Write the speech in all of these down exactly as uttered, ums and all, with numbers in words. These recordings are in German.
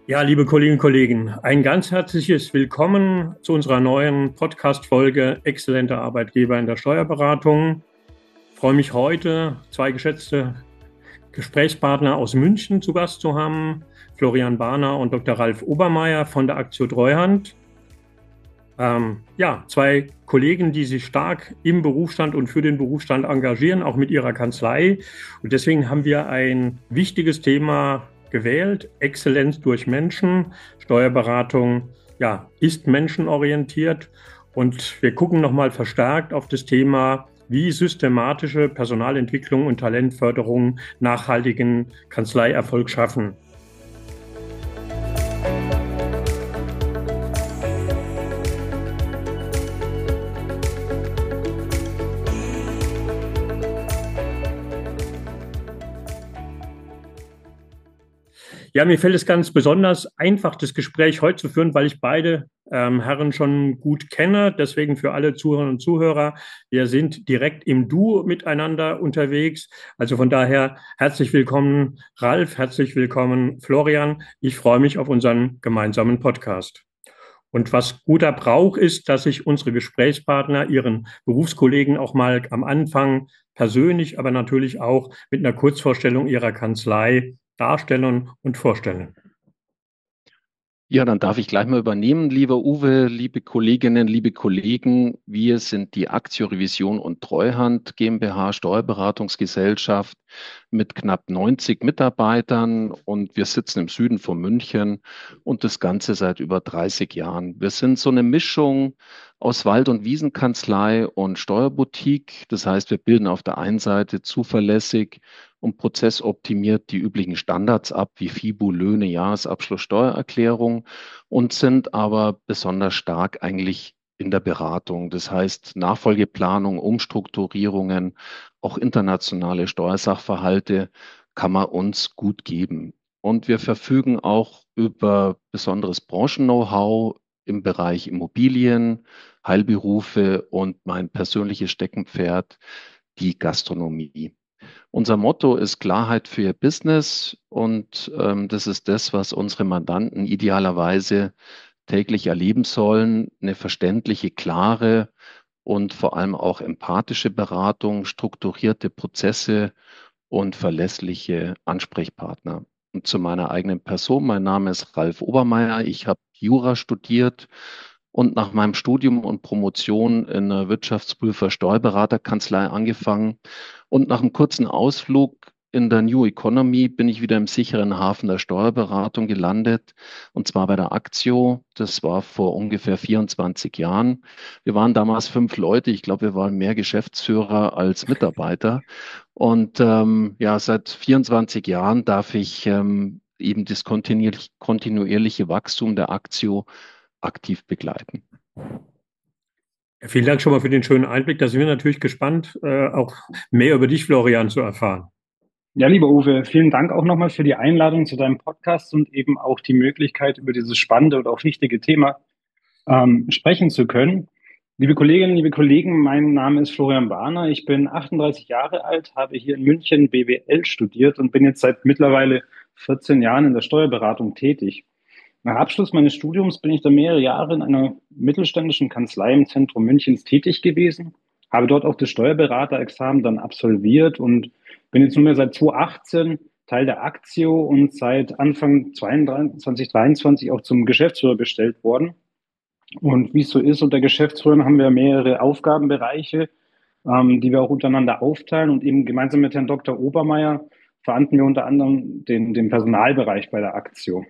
Ja, liebe Kolleginnen und Kollegen, ein ganz herzliches Willkommen zu unserer neuen Podcast-Folge Exzellente Arbeitgeber in der Steuerberatung. Ich freue mich heute, zwei geschätzte Gesprächspartner aus München zu Gast zu haben, Florian Bahner und Doktor Ralf Obermeier von der Aktio Treuhand. Ähm, ja, zwei Kollegen, die sich stark im Berufsstand und für den Berufsstand engagieren, auch mit ihrer Kanzlei. Und deswegen haben wir ein wichtiges Thema gewählt: Exzellenz durch Menschen. Steuerberatung, ja, ist menschenorientiert. Und wir gucken nochmal verstärkt auf das Thema, wie systematische Personalentwicklung und Talentförderung nachhaltigen Kanzleierfolg schaffen. Ja, mir fällt es ganz besonders einfach, das Gespräch heute zu führen, weil ich beide ähm, Herren schon gut kenne. Deswegen für alle Zuhörerinnen und Zuhörer, wir sind direkt im Du miteinander unterwegs. Also von daher herzlich willkommen, Ralf, herzlich willkommen, Florian. Ich freue mich auf unseren gemeinsamen Podcast. Und was guter Brauch ist, dass sich unsere Gesprächspartner ihren Berufskollegen auch mal am Anfang persönlich, aber natürlich auch mit einer Kurzvorstellung ihrer Kanzlei darstellen und vorstellen. Ja, dann darf ich gleich mal übernehmen, lieber Uwe, liebe Kolleginnen, liebe Kollegen. Wir sind die Aktio Revision und Treuhand GmbH, Steuerberatungsgesellschaft mit knapp neunzig Mitarbeitern, und wir sitzen im Süden von München und das Ganze seit über dreißig Jahren. Wir sind so eine Mischung aus Wald- und Wiesenkanzlei und Steuerboutique. Das heißt, wir bilden auf der einen Seite zuverlässig und prozessoptimiert die üblichen Standards ab, wie FIBU, Löhne, Jahresabschluss, Steuererklärung, und sind aber besonders stark eigentlich in der Beratung. Das heißt, Nachfolgeplanung, Umstrukturierungen, auch internationale Steuersachverhalte kann man uns gut geben. Und wir verfügen auch über besonderes Branchen-Know-how im Bereich Immobilien, Heilberufe und mein persönliches Steckenpferd, die Gastronomie. Unser Motto ist Klarheit für Ihr Business, und ähm, das ist das, was unsere Mandanten idealerweise täglich erleben sollen. Eine verständliche, klare und vor allem auch empathische Beratung, strukturierte Prozesse und verlässliche Ansprechpartner. Und zu meiner eigenen Person: Mein Name ist Ralf Obermeier. Ich habe Jura studiert und nach meinem Studium und Promotion in einer Wirtschaftsprüfer Steuerberaterkanzlei angefangen. Und nach einem kurzen Ausflug in der New Economy bin ich wieder im sicheren Hafen der Steuerberatung gelandet, und zwar bei der Aktio. Das war vor ungefähr vierundzwanzig Jahren. Wir waren damals fünf Leute. Ich glaube, wir waren mehr Geschäftsführer als Mitarbeiter. Und ähm, ja, seit vierundzwanzig Jahren darf ich ähm, eben das kontinuierlich, kontinuierliche Wachstum der Aktio aktiv begleiten. Vielen Dank schon mal für den schönen Einblick. Da sind wir natürlich gespannt, äh, auch mehr über dich, Florian, zu erfahren. Ja, lieber Uwe, vielen Dank auch nochmal für die Einladung zu deinem Podcast und eben auch die Möglichkeit, über dieses spannende und auch wichtige Thema ähm, sprechen zu können. Liebe Kolleginnen, liebe Kollegen, mein Name ist Florian Bahner. Ich bin achtunddreißig Jahre alt, habe hier in München B W L studiert und bin jetzt seit mittlerweile vierzehn Jahren in der Steuerberatung tätig. Nach Abschluss meines Studiums bin ich dann mehrere Jahre in einer mittelständischen Kanzlei im Zentrum Münchens tätig gewesen, habe dort auch das Steuerberaterexamen dann absolviert und bin jetzt nunmehr seit zweitausendachtzehn Teil der Aktio und seit Anfang zwanzig dreiundzwanzig auch zum Geschäftsführer bestellt worden. Und wie es so ist, unter Geschäftsführern haben wir mehrere Aufgabenbereiche, ähm, die wir auch untereinander aufteilen. Und eben gemeinsam mit Herrn Doktor Obermeier verantworten wir unter anderem den, den Personalbereich bei der Aktio.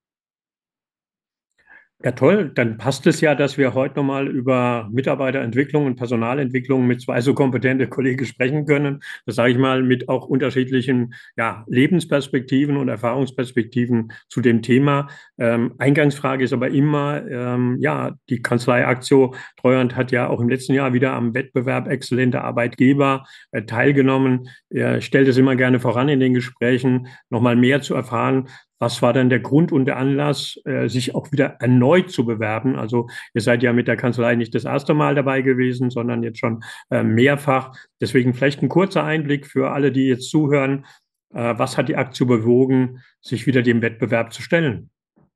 Ja, toll. Dann passt es ja, dass wir heute nochmal über Mitarbeiterentwicklung und Personalentwicklung mit zwei so kompetente Kollegen sprechen können. Das sage ich mal mit auch unterschiedlichen, ja, Lebensperspektiven und Erfahrungsperspektiven zu dem Thema. Ähm, Eingangsfrage ist aber immer, ähm, ja, die Kanzlei Aktio Treuhand hat ja auch im letzten Jahr wieder am Wettbewerb Exzellente Arbeitgeber äh, teilgenommen. Er stellt es immer gerne voran in den Gesprächen, nochmal mehr zu erfahren. Was war denn der Grund und der Anlass, äh, sich auch wieder erneut zu bewerben? Also ihr seid ja mit der Kanzlei nicht das erste Mal dabei gewesen, sondern jetzt schon äh, mehrfach. Deswegen vielleicht ein kurzer Einblick für alle, die jetzt zuhören. Äh, was hat die Aktio bewogen, sich wieder dem Wettbewerb zu stellen?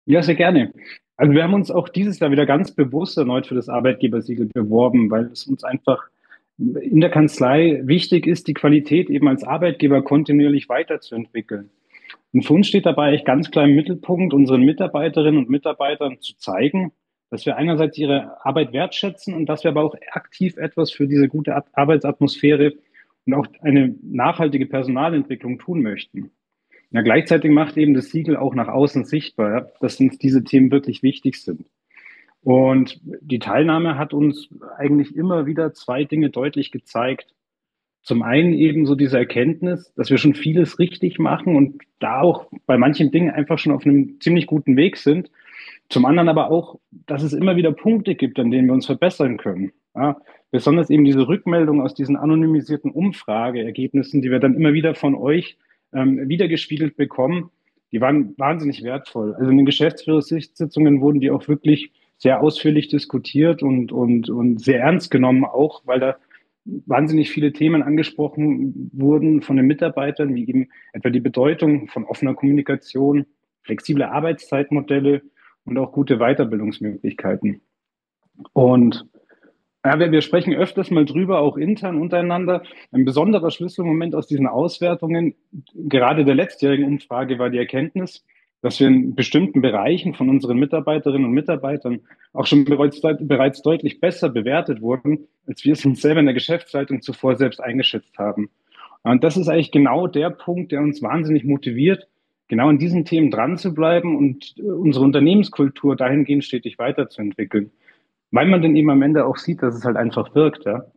Ja, sehr gerne. Also wir haben uns auch dieses Jahr wieder ganz bewusst erneut für das Arbeitgebersiegel beworben, weil es uns einfach in der Kanzlei wichtig ist, die Qualität eben als Arbeitgeber kontinuierlich weiterzuentwickeln. Und für uns steht dabei eigentlich ganz klar im Mittelpunkt, unseren Mitarbeiterinnen und Mitarbeitern zu zeigen, dass wir einerseits ihre Arbeit wertschätzen und dass wir aber auch aktiv etwas für diese gute Arbeitsatmosphäre und auch eine nachhaltige Personalentwicklung tun möchten. Ja, gleichzeitig macht eben das Siegel auch nach außen sichtbar, ja, dass uns diese Themen wirklich wichtig sind. Und die Teilnahme hat uns eigentlich immer wieder zwei Dinge deutlich gezeigt. Zum einen eben so diese Erkenntnis, dass wir schon vieles richtig machen und da auch bei manchen Dingen einfach schon auf einem ziemlich guten Weg sind. Zum anderen aber auch, dass es immer wieder Punkte gibt, an denen wir uns verbessern können. Ja, besonders eben diese Rückmeldung aus diesen anonymisierten Umfrageergebnissen, die wir dann immer wieder von euch ähm, wiedergespiegelt bekommen, die waren wahnsinnig wertvoll. Also in den Geschäftsführersitzungen wurden die auch wirklich sehr ausführlich diskutiert und, und, und sehr ernst genommen auch, weil da wahnsinnig viele Themen angesprochen wurden von den Mitarbeitern, wie eben etwa die Bedeutung von offener Kommunikation, flexible Arbeitszeitmodelle und auch gute Weiterbildungsmöglichkeiten. Und ja, wir, wir sprechen öfters mal drüber, auch intern untereinander. Ein besonderer Schlüsselmoment aus diesen Auswertungen, gerade der letztjährigen Umfrage, war die Erkenntnis, dass wir in bestimmten Bereichen von unseren Mitarbeiterinnen und Mitarbeitern auch schon bereits, bereits deutlich besser bewertet wurden, als wir es uns selber in der Geschäftsleitung zuvor selbst eingeschätzt haben. Und das ist eigentlich genau der Punkt, der uns wahnsinnig motiviert, genau an diesen Themen dran zu bleiben und unsere Unternehmenskultur dahingehend stetig weiterzuentwickeln. Weil man dann eben am Ende auch sieht, dass es halt einfach wirkt, ja.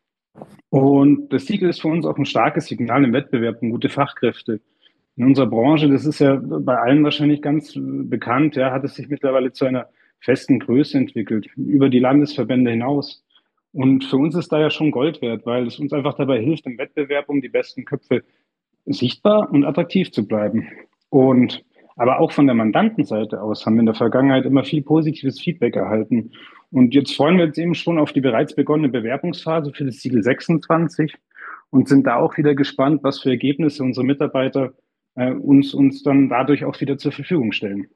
Und das Siegel ist für uns auch ein starkes Signal im Wettbewerb um gute Fachkräfte. In unserer Branche, das ist ja bei allen wahrscheinlich ganz bekannt, ja, hat es sich mittlerweile zu einer festen Größe entwickelt, über die Landesverbände hinaus. Und für uns ist da ja schon Gold wert, weil es uns einfach dabei hilft, im Wettbewerb um die besten Köpfe sichtbar und attraktiv zu bleiben. Und aber auch von der Mandantenseite aus haben wir in der Vergangenheit immer viel positives Feedback erhalten. Und jetzt freuen wir uns eben schon auf die bereits begonnene Bewerbungsphase für das Siegel sechsundzwanzig und sind da auch wieder gespannt, was für Ergebnisse unsere Mitarbeiter äh, uns, uns dann dadurch auch wieder zur Verfügung stellen.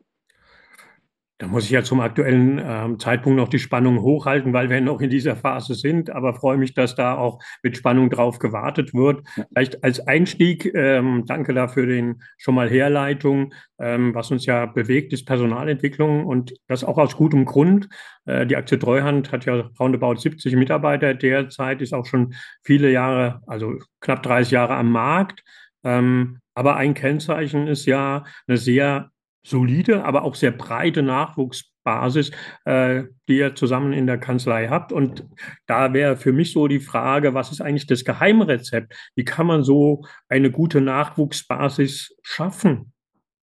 Da muss ich ja zum aktuellen ähm, Zeitpunkt noch die Spannung hochhalten, weil wir noch in dieser Phase sind, aber freue mich, dass da auch mit Spannung drauf gewartet wird. Ja. Vielleicht als Einstieg, ähm, danke dafür den schon mal Herleitung, ähm, was uns ja bewegt, ist Personalentwicklung und das auch aus gutem Grund. Äh, die Aktie Treuhand hat ja roundabout siebzig Mitarbeiter derzeit, ist auch schon viele Jahre, also knapp dreißig Jahre am Markt. Ähm, aber ein Kennzeichen ist ja eine sehr solide, aber auch sehr breite Nachwuchsbasis, äh, die ihr zusammen in der Kanzlei habt. Und da wäre für mich so die Frage, was ist eigentlich das Geheimrezept? Wie kann man so eine gute Nachwuchsbasis schaffen?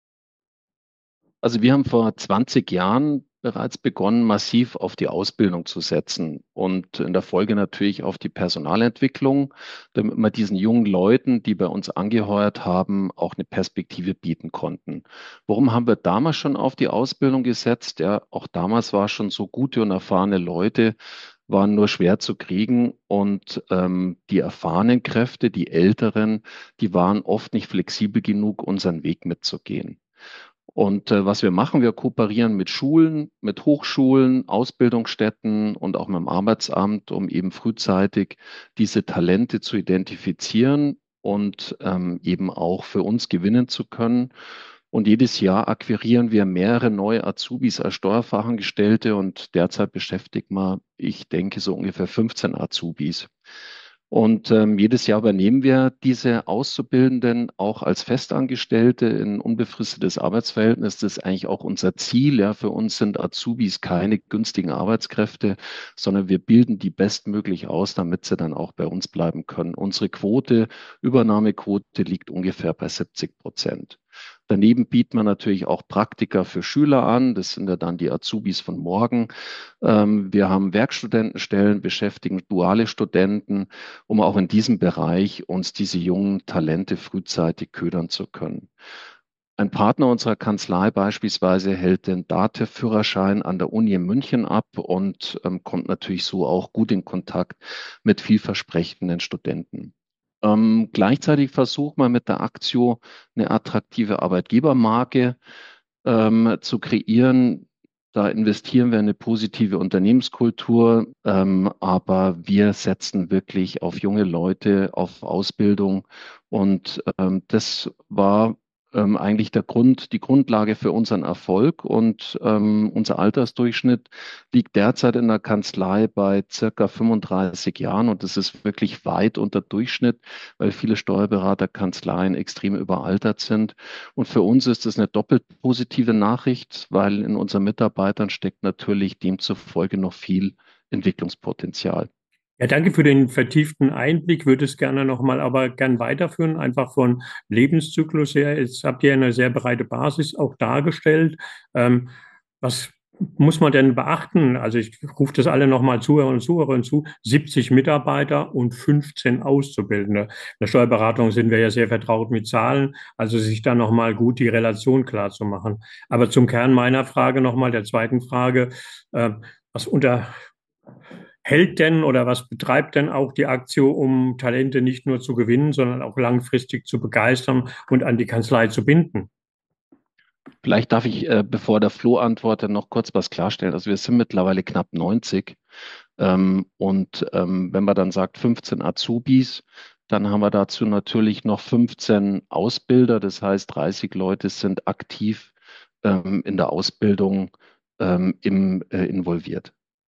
Also wir haben vor zwanzig Jahren bereits begonnen, massiv auf die Ausbildung zu setzen und in der Folge natürlich auf die Personalentwicklung, damit wir diesen jungen Leuten, die bei uns angeheuert haben, auch eine Perspektive bieten konnten. Warum haben wir damals schon auf die Ausbildung gesetzt? Ja, auch damals war schon so gute und erfahrene Leute, waren nur schwer zu kriegen und ähm, die erfahrenen Kräfte, die Älteren, die waren oft nicht flexibel genug, unseren Weg mitzugehen. Und äh, was wir machen, wir kooperieren mit Schulen, mit Hochschulen, Ausbildungsstätten und auch mit dem Arbeitsamt, um eben frühzeitig diese Talente zu identifizieren und ähm, eben auch für uns gewinnen zu können. Und jedes Jahr akquirieren wir mehrere neue Azubis als Steuerfachangestellte und derzeit beschäftigt man, ich denke, so ungefähr fünfzehn Azubis. Und ähm, jedes Jahr übernehmen wir diese Auszubildenden auch als Festangestellte in unbefristetes Arbeitsverhältnis. Das ist eigentlich auch unser Ziel. Ja, für uns sind Azubis keine günstigen Arbeitskräfte, sondern wir bilden die bestmöglich aus, damit sie dann auch bei uns bleiben können. Unsere Quote, Übernahmequote liegt ungefähr bei siebzig Prozent. Daneben bietet man natürlich auch Praktika für Schüler an. Das sind ja dann die Azubis von morgen. Ähm, wir haben Werkstudentenstellen, beschäftigen duale Studenten, um auch in diesem Bereich uns diese jungen Talente frühzeitig ködern zu können. Ein Partner unserer Kanzlei beispielsweise hält den DATEV-Führerschein an der Uni in München ab und ähm, kommt natürlich so auch gut in Kontakt mit vielversprechenden Studenten. Ähm, gleichzeitig versucht man mit der Aktio eine attraktive Arbeitgebermarke ähm, zu kreieren. Da investieren wir in eine positive Unternehmenskultur, ähm, aber wir setzen wirklich auf junge Leute, auf Ausbildung. Und ähm, das war ähm, eigentlich der Grund, die Grundlage für unseren Erfolg. Und ähm, unser Altersdurchschnitt liegt derzeit in der Kanzlei bei circa fünfunddreißig Jahren. Und das ist wirklich weit unter Durchschnitt, weil viele Steuerberaterkanzleien extrem überaltert sind. Und für uns ist es eine doppelt positive Nachricht, weil in unseren Mitarbeitern steckt natürlich demzufolge noch viel Entwicklungspotenzial. Ja, danke für den vertieften Einblick. Würde es gerne nochmal aber gern weiterführen, einfach von Lebenszyklus her. Jetzt habt ihr eine sehr breite Basis auch dargestellt. Ähm, was muss man denn beachten? Also ich rufe das alle nochmal Zuhörer und Zuhörerinnen zu. siebzig Mitarbeiter und fünfzehn Auszubildende. In der Steuerberatung sind wir ja sehr vertraut mit Zahlen, also sich da nochmal gut die Relation klar zu machen. Aber zum Kern meiner Frage nochmal, der zweiten Frage, äh, was unter hält denn oder was betreibt denn auch die Aktio, um Talente nicht nur zu gewinnen, sondern auch langfristig zu begeistern und an die Kanzlei zu binden? Vielleicht darf ich, äh, bevor der Flo antwortet, noch kurz was klarstellen. Also wir sind mittlerweile knapp neunzig. Ähm, und ähm, wenn man dann sagt fünfzehn Azubis, dann haben wir dazu natürlich noch fünfzehn Ausbilder. Das heißt, dreißig Leute sind aktiv ähm, in der Ausbildung ähm, im, äh, involviert.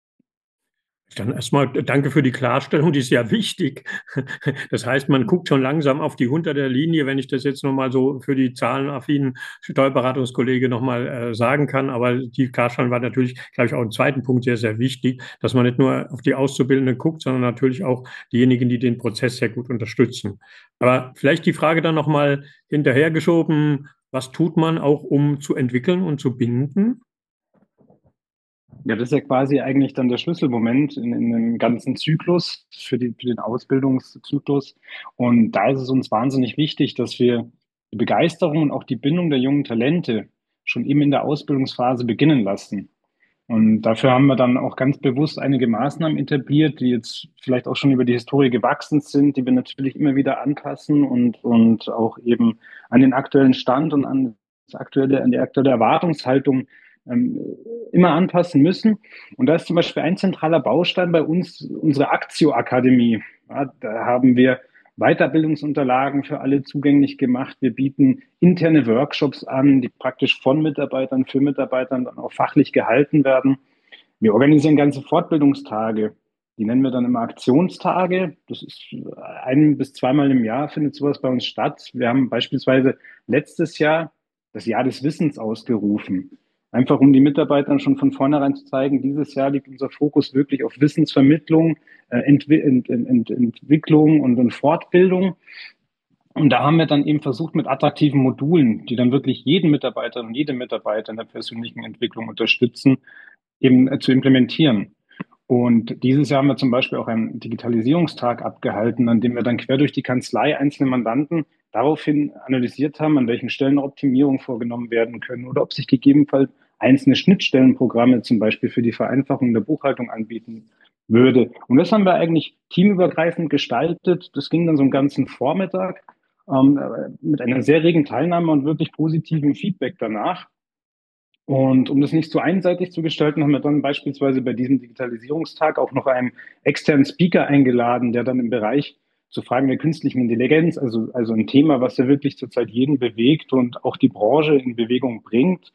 Dann erstmal danke für die Klarstellung, die ist ja wichtig. Das heißt, man guckt schon langsam auf die unter der Linie, wenn ich das jetzt nochmal so für die zahlenaffinen Steuerberatungskollege nochmal äh, sagen kann. Aber die Klarstellung war natürlich, glaube ich, auch im zweiten Punkt sehr, sehr wichtig, dass man nicht nur auf die Auszubildenden guckt, sondern natürlich auch diejenigen, die den Prozess sehr gut unterstützen. Aber vielleicht die Frage dann nochmal hinterhergeschoben, was tut man auch, um zu entwickeln und zu binden? Ja, das ist ja quasi eigentlich dann der Schlüsselmoment in, in dem ganzen Zyklus für, die, für den Ausbildungszyklus. Und da ist es uns wahnsinnig wichtig, dass wir die Begeisterung und auch die Bindung der jungen Talente schon eben in der Ausbildungsphase beginnen lassen. Und dafür haben wir dann auch ganz bewusst einige Maßnahmen etabliert, die jetzt vielleicht auch schon über die Historie gewachsen sind, die wir natürlich immer wieder anpassen und, und auch eben an den aktuellen Stand und an das aktuelle, an die aktuelle Erwartungshaltung ähm, immer anpassen müssen. Und da ist zum Beispiel ein zentraler Baustein bei uns unsere Aktio-Akademie. Ja, da haben wir Weiterbildungsunterlagen für alle zugänglich gemacht. Wir bieten interne Workshops an, die praktisch von Mitarbeitern für Mitarbeitern dann auch fachlich gehalten werden. Wir organisieren ganze Fortbildungstage. Die nennen wir dann immer Aktionstage. Das ist ein bis zweimal im Jahr findet sowas bei uns statt. Wir haben beispielsweise letztes Jahr das Jahr des Wissens ausgerufen. Einfach um die Mitarbeitern schon von vornherein zu zeigen, dieses Jahr liegt unser Fokus wirklich auf Wissensvermittlung, äh, Entwi Ent Ent Ent Entwicklung und, und Fortbildung. Und da haben wir dann eben versucht, mit attraktiven Modulen, die dann wirklich jeden Mitarbeiter und jede Mitarbeiter in der persönlichen Entwicklung unterstützen, eben äh, zu implementieren. Und dieses Jahr haben wir zum Beispiel auch einen Digitalisierungstag abgehalten, an dem wir dann quer durch die Kanzlei einzelne Mandanten daraufhin analysiert haben, an welchen Stellen Optimierungen vorgenommen werden können oder ob sich gegebenenfalls einzelne Schnittstellenprogramme zum Beispiel für die Vereinfachung der Buchhaltung anbieten würde. Und das haben wir eigentlich teamübergreifend gestaltet. Das ging dann so einen ganzen Vormittag ähm, mit einer sehr regen Teilnahme und wirklich positivem Feedback danach. Und um das nicht so einseitig zu gestalten, haben wir dann beispielsweise bei diesem Digitalisierungstag auch noch einen externen Speaker eingeladen, der dann im Bereich zu Fragen der künstlichen Intelligenz, also, also ein Thema, was ja wirklich zurzeit jeden bewegt und auch die Branche in Bewegung bringt,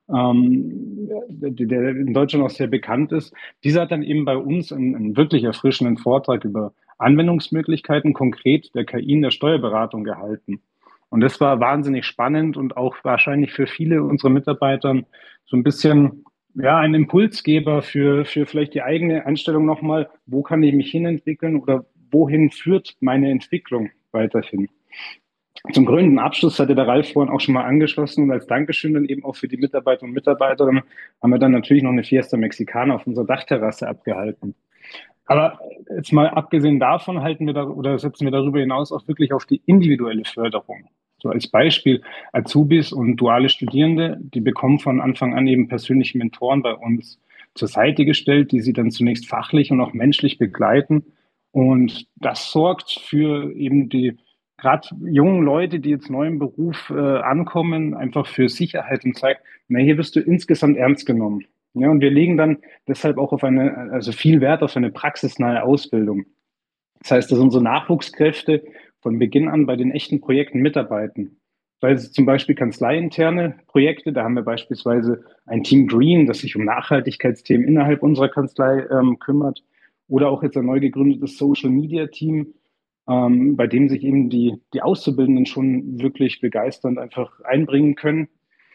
ähm, der, der in Deutschland auch sehr bekannt ist. Dieser hat dann eben bei uns einen, einen wirklich erfrischenden Vortrag über Anwendungsmöglichkeiten konkret der K I in der Steuerberatung gehalten. Und das war wahnsinnig spannend und auch wahrscheinlich für viele unserer Mitarbeiter so ein bisschen, ja, ein Impulsgeber für, für vielleicht die eigene Einstellung nochmal, wo kann ich mich hinentwickeln oder wohin führt meine Entwicklung weiterhin. Zum krönenden Abschluss hatte der Ralf vorhin auch schon mal angeschlossen und als Dankeschön dann eben auch für die Mitarbeiter und Mitarbeiterinnen haben wir dann natürlich noch eine Fiesta Mexicana auf unserer Dachterrasse abgehalten. Aber jetzt mal abgesehen davon halten wir da oder setzen wir darüber hinaus auch wirklich auf die individuelle Förderung. So als Beispiel Azubis und duale Studierende, die bekommen von Anfang an eben persönliche Mentoren bei uns zur Seite gestellt, die sie dann zunächst fachlich und auch menschlich begleiten. Und das sorgt für eben die gerade jungen Leute, die jetzt neu im Beruf äh, ankommen, einfach für Sicherheit und zeigt, na, hier wirst du insgesamt ernst genommen. Ja, und wir legen dann deshalb auch auf eine, also viel Wert auf eine praxisnahe Ausbildung. Das heißt, dass unsere Nachwuchskräfte von Beginn an bei den echten Projekten mitarbeiten. Weil es zum Beispiel kanzleiinterne Projekte, da haben wir beispielsweise ein Team Green, das sich um Nachhaltigkeitsthemen innerhalb unserer Kanzlei ähm, kümmert. Oder auch jetzt ein neu gegründetes Social Media Team, ähm, bei dem sich eben die, die Auszubildenden schon wirklich begeisternd einfach einbringen können.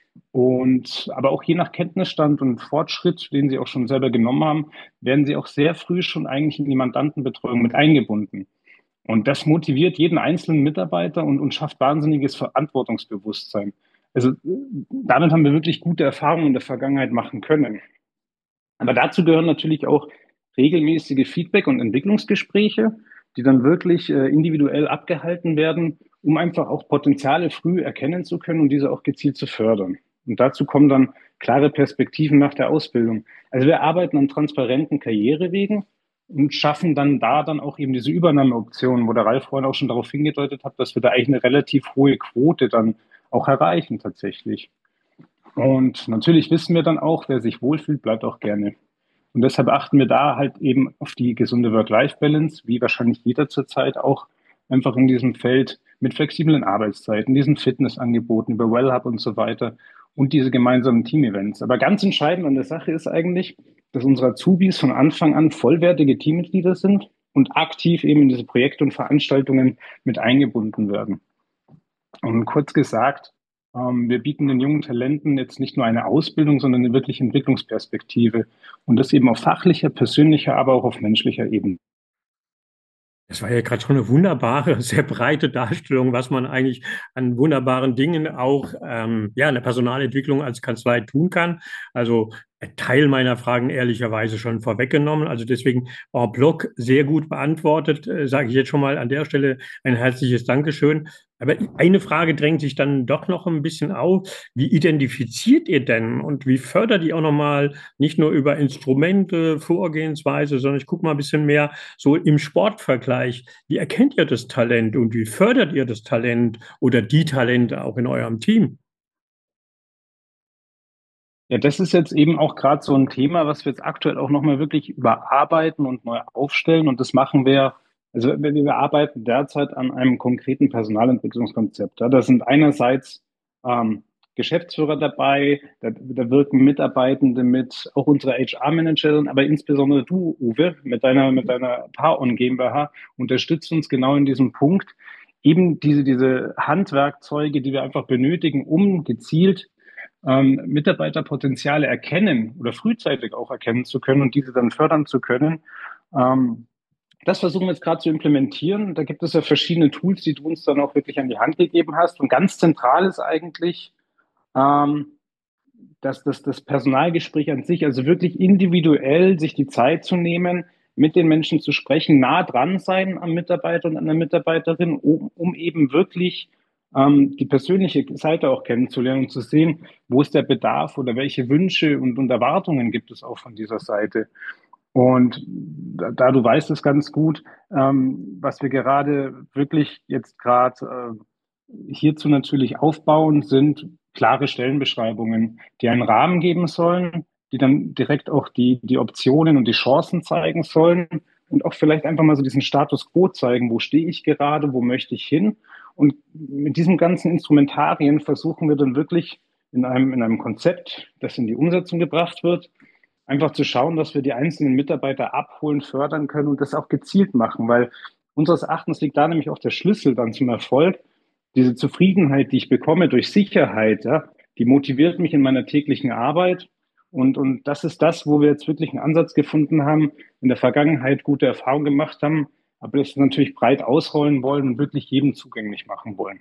Und aber auch je nach Kenntnisstand und Fortschritt, den Sie auch schon selber genommen haben, werden Sie auch sehr früh schon eigentlich in die Mandantenbetreuung mit eingebunden. Und das motiviert jeden einzelnen Mitarbeiter und, und schafft wahnsinniges Verantwortungsbewusstsein. Also damit haben wir wirklich gute Erfahrungen in der Vergangenheit machen können. Aber dazu gehören natürlich auch regelmäßige Feedback- und Entwicklungsgespräche, die dann wirklich äh, individuell abgehalten werden, um einfach auch Potenziale früh erkennen zu können und diese auch gezielt zu fördern. Und dazu kommen dann klare Perspektiven nach der Ausbildung. Also wir arbeiten an transparenten Karrierewegen und schaffen dann da dann auch eben diese Übernahmeoptionen, wo der Ralf vorhin auch schon darauf hingedeutet hat, dass wir da eigentlich eine relativ hohe Quote dann auch erreichen tatsächlich. Und natürlich wissen wir dann auch, wer sich wohlfühlt, bleibt auch gerne. Und deshalb achten wir da halt eben auf die gesunde Work-Life-Balance, wie wahrscheinlich jeder zurzeit auch einfach in diesem Feld mit flexiblen Arbeitszeiten, diesen Fitnessangeboten über Wellhub und so weiter und diese gemeinsamen Team-Events. Aber ganz entscheidend an der Sache ist eigentlich, dass unsere Azubis von Anfang an vollwertige Teammitglieder sind und aktiv eben in diese Projekte und Veranstaltungen mit eingebunden werden. Und kurz gesagt, ähm, wir bieten den jungen Talenten jetzt nicht nur eine Ausbildung, sondern eine wirkliche Entwicklungsperspektive. Und das eben auf fachlicher, persönlicher, aber auch auf menschlicher Ebene. Das war ja gerade schon eine wunderbare, sehr breite Darstellung, was man eigentlich an wunderbaren Dingen auch ähm, ja in der Personalentwicklung als Kanzlei tun kann. Also ein Teil meiner Fragen ehrlicherweise schon vorweggenommen. Also deswegen en bloc sehr gut beantwortet, äh, sage ich jetzt schon mal an der Stelle ein herzliches Dankeschön. Aber eine Frage drängt sich dann doch noch ein bisschen auf. Wie identifiziert ihr denn und wie fördert ihr auch nochmal nicht nur über Instrumente, Vorgehensweise, sondern ich gucke mal ein bisschen mehr so im Sportvergleich. Wie erkennt ihr das Talent und wie fördert ihr das Talent oder die Talente auch in eurem Team? Ja, das ist jetzt eben auch gerade so ein Thema, was wir jetzt aktuell auch nochmal wirklich überarbeiten und neu aufstellen. Und das machen wir, also wir, wir arbeiten derzeit an einem konkreten Personalentwicklungskonzept. Ja, da sind einerseits ähm, Geschäftsführer dabei, da, da wirken Mitarbeitende mit, auch unsere H R-Managerin, aber insbesondere du, Uwe, mit deiner, mit deiner Paar-On GmbH, unterstützt uns genau in diesem Punkt, eben diese, diese Handwerkzeuge, die wir einfach benötigen, um gezielt ähm, Mitarbeiterpotenziale erkennen oder frühzeitig auch erkennen zu können und diese dann fördern zu können. Ähm, das versuchen wir jetzt gerade zu implementieren. Da gibt es ja verschiedene Tools, die du uns dann auch wirklich an die Hand gegeben hast. Und ganz zentral ist eigentlich, ähm, dass das, das Personalgespräch an sich, also wirklich individuell sich die Zeit zu nehmen, mit den Menschen zu sprechen, nah dran sein am Mitarbeiter und an der Mitarbeiterin, um, um eben wirklich ähm, die persönliche Seite auch kennenzulernen und zu sehen, wo ist der Bedarf oder welche Wünsche und, und Erwartungen gibt es auch von dieser Seite. Und da, da du weißt es ganz gut, ähm, was wir gerade wirklich jetzt gerade äh, hierzu natürlich aufbauen, sind klare Stellenbeschreibungen, die einen Rahmen geben sollen, die dann direkt auch die, die Optionen und die Chancen zeigen sollen und auch vielleicht einfach mal so diesen Status quo zeigen, wo stehe ich gerade, wo möchte ich hin. Und mit diesem ganzen Instrumentarien versuchen wir dann wirklich in einem, in einem Konzept, das in die Umsetzung gebracht wird, einfach zu schauen, dass wir die einzelnen Mitarbeiter abholen, fördern können und das auch gezielt machen, weil unseres Erachtens liegt da nämlich auch der Schlüssel dann zum Erfolg. Diese Zufriedenheit, die ich bekomme durch Sicherheit, ja, die motiviert mich in meiner täglichen Arbeit. Und, und das ist das, wo wir jetzt wirklich einen Ansatz gefunden haben, in der Vergangenheit gute Erfahrungen gemacht haben, aber das natürlich breit ausrollen wollen und wirklich jedem zugänglich machen wollen.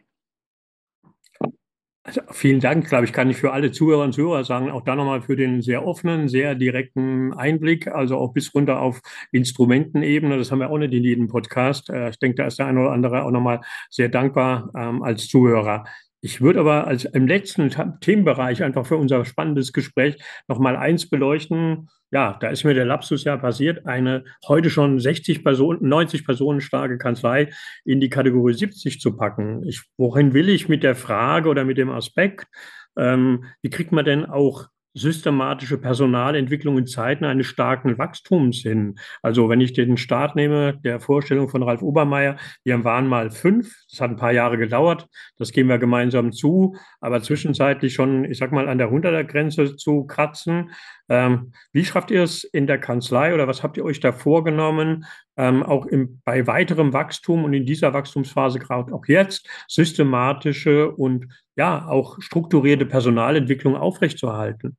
Also vielen Dank, glaube ich, kann ich für alle Zuhörer und Zuhörer sagen, auch da nochmal für den sehr offenen, sehr direkten Einblick, also auch bis runter auf Instrumentenebene. Das haben wir auch nicht in jedem Podcast. Äh, Ich denke, da ist der eine oder andere auch nochmal sehr dankbar ähm, als Zuhörer. Ich würde aber als im letzten Themenbereich einfach für unser spannendes Gespräch noch mal eins beleuchten. Ja, da ist mir der Lapsus ja passiert, eine heute schon sechzig Personen, neunzig Personen starke Kanzlei in die Kategorie siebzig zu packen. Ich, wohin will ich mit der Frage oder mit dem Aspekt? Ähm, wie kriegt man denn auch systematische Personalentwicklung in Zeiten eines starken Wachstums hin? Also wenn ich den Start nehme, der Vorstellung von Ralf Obermeier, wir waren mal fünf, das hat ein paar Jahre gedauert, das gehen wir gemeinsam zu, aber zwischenzeitlich schon, ich sag mal, an der hunderter Grenze zu kratzen. Ähm, wie schafft ihr es in der Kanzlei oder was habt ihr euch da vorgenommen, ähm, auch im, bei weiterem Wachstum und in dieser Wachstumsphase, gerade auch jetzt, systematische und ja, auch strukturierte Personalentwicklung aufrechtzuerhalten?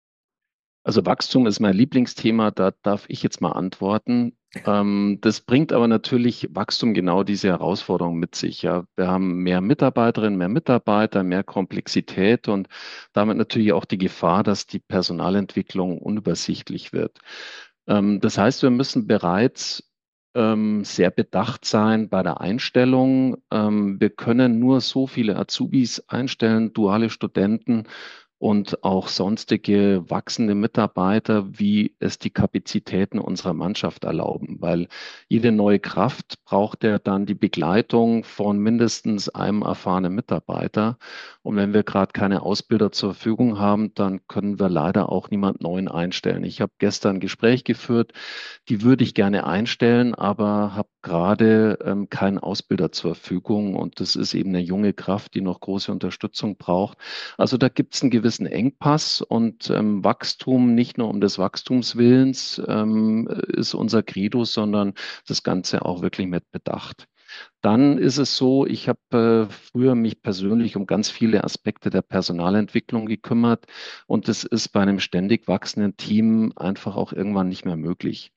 Also Wachstum ist mein Lieblingsthema, da darf ich jetzt mal antworten. Ähm, das bringt aber natürlich Wachstum genau diese Herausforderung mit sich. Ja. Wir haben mehr Mitarbeiterinnen, mehr Mitarbeiter, mehr Komplexität und damit natürlich auch die Gefahr, dass die Personalentwicklung unübersichtlich wird. Ähm, das heißt, wir müssen bereits ähm, sehr bedacht sein bei der Einstellung. Ähm, wir können nur so viele Azubis einstellen, duale Studenten und auch sonstige wachsende Mitarbeiter, wie es die Kapazitäten unserer Mannschaft erlauben. Weil jede neue Kraft braucht ja dann die Begleitung von mindestens einem erfahrenen Mitarbeiter. Und wenn wir gerade keine Ausbilder zur Verfügung haben, dann können wir leider auch niemand Neuen einstellen. Ich habe gestern ein Gespräch geführt, die würde ich gerne einstellen, aber habe gerade ähm, keinen Ausbilder zur Verfügung. Und das ist eben eine junge Kraft, die noch große Unterstützung braucht. Also da gibt es einen gewissen Engpass und ähm, Wachstum nicht nur um des Wachstums Willens ähm, ist unser Credo, sondern das Ganze auch wirklich mit Bedacht. Dann ist es so, ich habe äh, früher mich persönlich um ganz viele Aspekte der Personalentwicklung gekümmert und das ist bei einem ständig wachsenden Team einfach auch irgendwann nicht mehr möglich.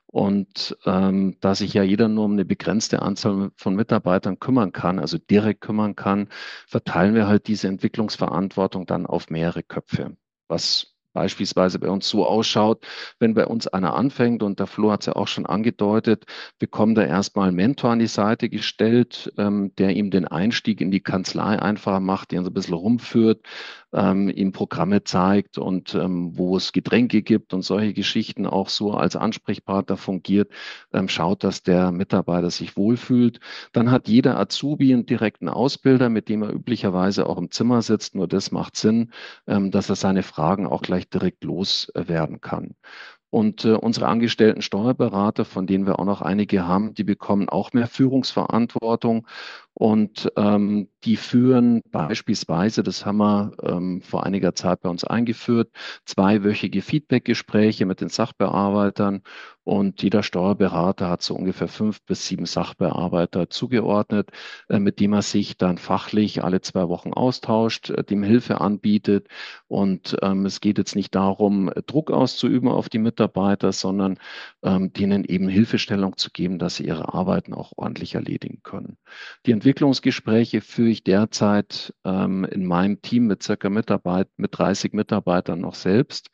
Und ähm, da sich ja jeder nur um eine begrenzte Anzahl von Mitarbeitern kümmern kann, also direkt kümmern kann, verteilen wir halt diese Entwicklungsverantwortung dann auf mehrere Köpfe. Was beispielsweise bei uns so ausschaut, wenn bei uns einer anfängt, und der Flo hat es ja auch schon angedeutet, bekommt er erstmal einen Mentor an die Seite gestellt, ähm, der ihm den Einstieg in die Kanzlei einfacher macht, der ihn so ein bisschen rumführt, ähm, ihm Programme zeigt und ähm, wo es Getränke gibt und solche Geschichten auch so als Ansprechpartner fungiert, ähm, schaut, dass der Mitarbeiter sich wohlfühlt. Dann hat jeder Azubi einen direkten Ausbilder, mit dem er üblicherweise auch im Zimmer sitzt. Nur das macht Sinn, ähm, dass er seine Fragen auch gleich direkt loswerden kann. Und äh, unsere angestellten Steuerberater, von denen wir auch noch einige haben, die bekommen auch mehr Führungsverantwortung. Und ähm, die führen beispielsweise, das haben wir ähm, vor einiger Zeit bei uns eingeführt, zweiwöchige Feedbackgespräche mit den Sachbearbeitern. Und jeder Steuerberater hat so ungefähr fünf bis sieben Sachbearbeiter zugeordnet, äh, mit dem er sich dann fachlich alle zwei Wochen austauscht, äh, dem Hilfe anbietet. Und ähm, es geht jetzt nicht darum, Druck auszuüben auf die Mitarbeiter, sondern ähm, denen eben Hilfestellung zu geben, dass sie ihre Arbeiten auch ordentlich erledigen können. Die Entwicklungsgespräche führe ich derzeit ähm, in meinem Team mit circa Mitarbeit, mit dreißig Mitarbeitern noch selbst,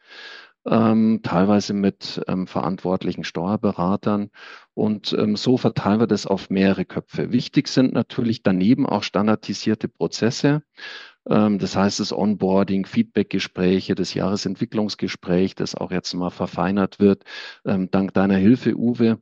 ähm, teilweise mit ähm, verantwortlichen Steuerberatern. Und ähm, so verteilen wir das auf mehrere Köpfe. Wichtig sind natürlich daneben auch standardisierte Prozesse. Ähm, das heißt, das Onboarding, Feedbackgespräche, das Jahresentwicklungsgespräch, das auch jetzt mal verfeinert wird, ähm, dank deiner Hilfe, Uwe.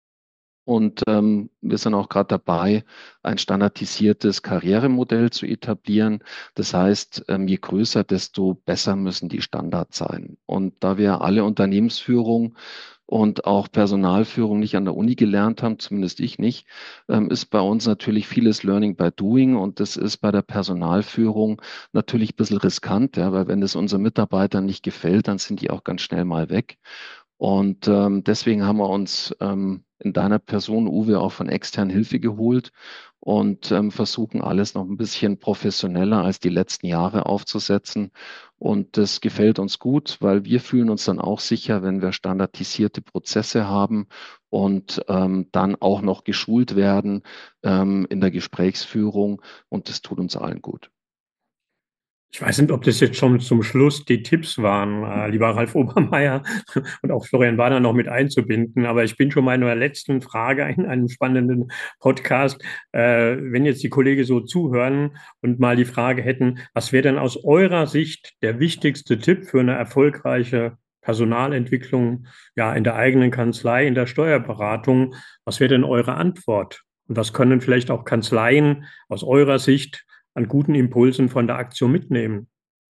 Und ähm, wir sind auch gerade dabei, ein standardisiertes Karrieremodell zu etablieren. Das heißt, ähm, je größer, desto besser müssen die Standards sein. Und da wir alle Unternehmensführung und auch Personalführung nicht an der Uni gelernt haben, zumindest ich nicht, ähm, ist bei uns natürlich vieles Learning by Doing und das ist bei der Personalführung natürlich ein bisschen riskant, ja, weil wenn es unseren Mitarbeitern nicht gefällt, dann sind die auch ganz schnell mal weg. Und ähm, deswegen haben wir uns ähm, in deiner Person, Uwe, auch von extern Hilfe geholt und ähm, versuchen alles noch ein bisschen professioneller als die letzten Jahre aufzusetzen. Und das gefällt uns gut, weil wir fühlen uns dann auch sicher, wenn wir standardisierte Prozesse haben und ähm, dann auch noch geschult werden ähm, in der Gesprächsführung. Und das tut uns allen gut. Ich weiß nicht, ob das jetzt schon zum Schluss die Tipps waren, äh, lieber Ralf Obermeier und auch Florian Warner noch mit einzubinden. Aber ich bin schon bei einer letzten Frage in einem spannenden Podcast. Äh, wenn jetzt die Kollegen so zuhören und mal die Frage hätten, was wäre denn aus eurer Sicht der wichtigste Tipp für eine erfolgreiche Personalentwicklung, ja, in der eigenen Kanzlei, in der Steuerberatung? Was wäre denn eure Antwort? Und was können vielleicht auch Kanzleien aus eurer Sicht an guten Impulsen von der Aktion mitnehmen?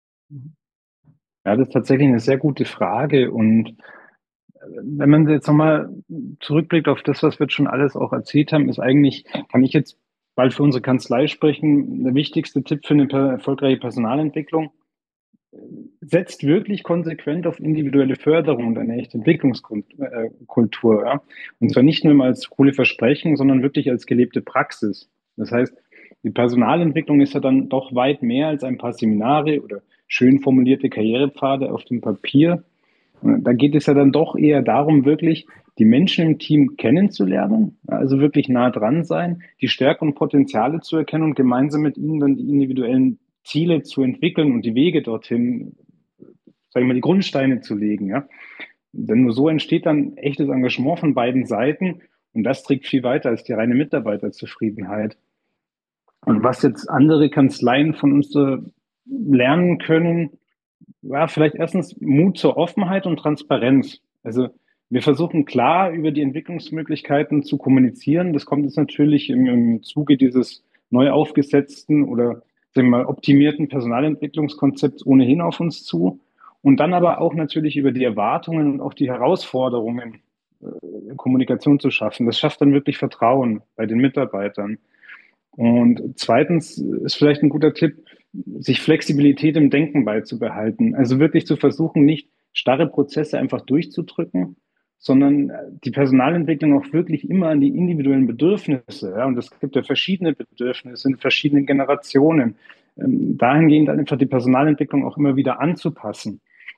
Ja, das ist tatsächlich eine sehr gute Frage. Und wenn man jetzt nochmal zurückblickt auf das, was wir jetzt schon alles auch erzählt haben, ist eigentlich, kann ich jetzt bald für unsere Kanzlei sprechen, der wichtigste Tipp für eine per erfolgreiche Personalentwicklung: Setzt wirklich konsequent auf individuelle Förderung und eine echte Entwicklungskultur. Ja? Und zwar nicht nur immer als coole Versprechen, sondern wirklich als gelebte Praxis. Das heißt, die Personalentwicklung ist ja dann doch weit mehr als ein paar Seminare oder schön formulierte Karrierepfade auf dem Papier. Da geht es ja dann doch eher darum, wirklich die Menschen im Team kennenzulernen, also wirklich nah dran sein, die Stärken und Potenziale zu erkennen und gemeinsam mit ihnen dann die individuellen Ziele zu entwickeln und die Wege dorthin, sagen wir mal, die Grundsteine zu legen. Ja? Denn nur so entsteht dann echtes Engagement von beiden Seiten und das trägt viel weiter als die reine Mitarbeiterzufriedenheit. Und was jetzt andere Kanzleien von uns äh, lernen können, ja, vielleicht erstens Mut zur Offenheit und Transparenz. Also wir versuchen klar über die Entwicklungsmöglichkeiten zu kommunizieren. Das kommt jetzt natürlich im, im Zuge dieses neu aufgesetzten oder sagen wir mal optimierten Personalentwicklungskonzepts ohnehin auf uns zu. Und dann aber auch natürlich über die Erwartungen und auch die Herausforderungen äh, in Kommunikation zu schaffen. Das schafft dann wirklich Vertrauen bei den Mitarbeitern. Und zweitens ist vielleicht ein guter Tipp, sich Flexibilität im Denken beizubehalten. Also wirklich zu versuchen, nicht starre Prozesse einfach durchzudrücken, sondern die Personalentwicklung auch wirklich immer an die individuellen Bedürfnisse. Ja, und es gibt ja verschiedene Bedürfnisse in verschiedenen Generationen. Ähm, dahingehend einfach die Personalentwicklung auch immer wieder anzupassen.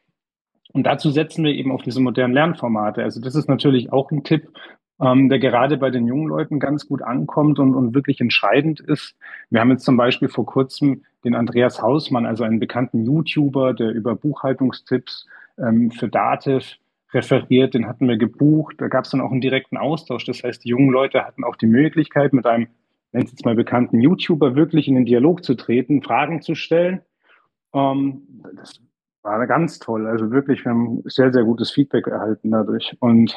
Und dazu setzen wir eben auf diese modernen Lernformate. Also das ist natürlich auch ein Tipp, ähm, der gerade bei den jungen Leuten ganz gut ankommt und, und wirklich entscheidend ist. Wir haben jetzt zum Beispiel vor kurzem den Andreas Hausmann, also einen bekannten YouTuber, der über Buchhaltungstipps ähm, für Dativ referiert, den hatten wir gebucht. Da gab es dann auch einen direkten Austausch. Das heißt, die jungen Leute hatten auch die Möglichkeit, mit einem, nennt es jetzt mal bekannten YouTuber, wirklich in den Dialog zu treten, Fragen zu stellen. Ähm, das war ganz toll. Also wirklich, wir haben sehr, sehr gutes Feedback erhalten dadurch. Und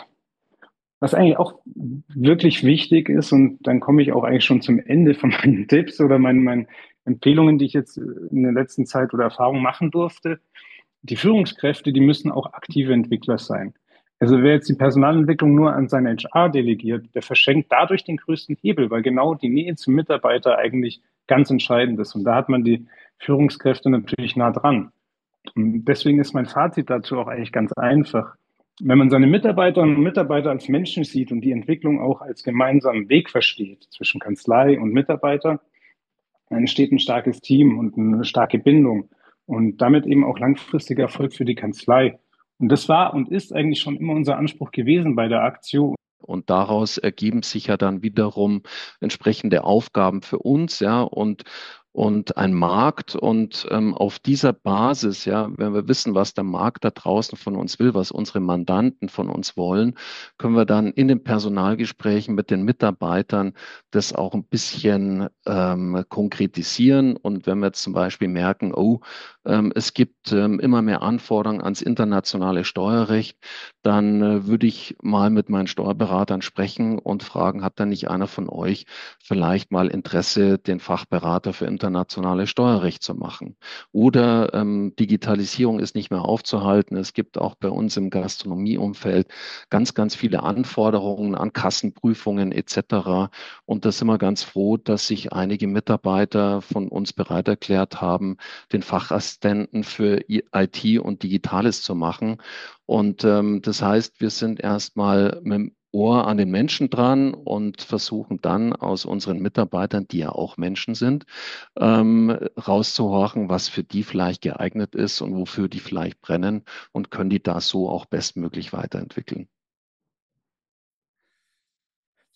was eigentlich auch wirklich wichtig ist, und dann komme ich auch eigentlich schon zum Ende von meinen Tipps oder meinen, meinen Empfehlungen, die ich jetzt in der letzten Zeit oder Erfahrung machen durfte. Die Führungskräfte, die müssen auch aktive Entwickler sein. Also wer jetzt die Personalentwicklung nur an seine H R delegiert, der verschenkt dadurch den größten Hebel, weil genau die Nähe zum Mitarbeiter eigentlich ganz entscheidend ist. Und da hat man die Führungskräfte natürlich nah dran. Und deswegen ist mein Fazit dazu auch eigentlich ganz einfach. Wenn man seine Mitarbeiterinnen und Mitarbeiter als Menschen sieht und die Entwicklung auch als gemeinsamen Weg versteht zwischen Kanzlei und Mitarbeiter, dann entsteht ein starkes Team und eine starke Bindung und damit eben auch langfristiger Erfolg für die Kanzlei. Und das war und ist eigentlich schon immer unser Anspruch gewesen bei der Aktion. Und daraus ergeben sich ja dann wiederum entsprechende Aufgaben für uns, ja, und und ein Markt. Und ähm, auf dieser Basis, ja, wenn wir wissen, was der Markt da draußen von uns will, was unsere Mandanten von uns wollen, können wir dann in den Personalgesprächen mit den Mitarbeitern das auch ein bisschen ähm, konkretisieren. Und wenn wir jetzt zum Beispiel merken, oh, ähm, es gibt ähm, immer mehr Anforderungen ans internationale Steuerrecht, dann äh, würde ich mal mit meinen Steuerberatern sprechen und fragen, hat da nicht einer von euch vielleicht mal Interesse, den Fachberater für internationales Steuerrecht zu machen? Oder ähm, Digitalisierung ist nicht mehr aufzuhalten. Es gibt auch bei uns im Gastronomieumfeld ganz, ganz viele Anforderungen an Kassenprüfungen et cetera. Und da sind wir ganz froh, dass sich einige Mitarbeiter von uns bereit erklärt haben, den Fachassistenten für I T und Digitales zu machen. Und ähm, das heißt, wir sind erstmal mit dem Ohr an den Menschen dran und versuchen dann aus unseren Mitarbeitern, die ja auch Menschen sind, ähm, rauszuhorchen, was für die vielleicht geeignet ist und wofür die vielleicht brennen und können die da so auch bestmöglich weiterentwickeln.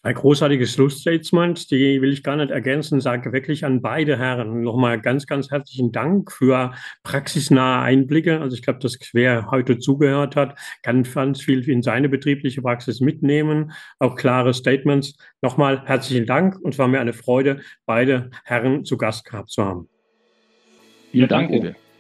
Ein großartiges Schlussstatement, die will ich gar nicht ergänzen, sage wirklich an beide Herren nochmal ganz, ganz herzlichen Dank für praxisnahe Einblicke. Also ich glaube, dass wer heute zugehört hat, kann ganz viel in seine betriebliche Praxis mitnehmen, auch klare Statements. Nochmal herzlichen Dank und es war mir eine Freude, beide Herren zu Gast gehabt zu haben. Vielen Dank, Uwe.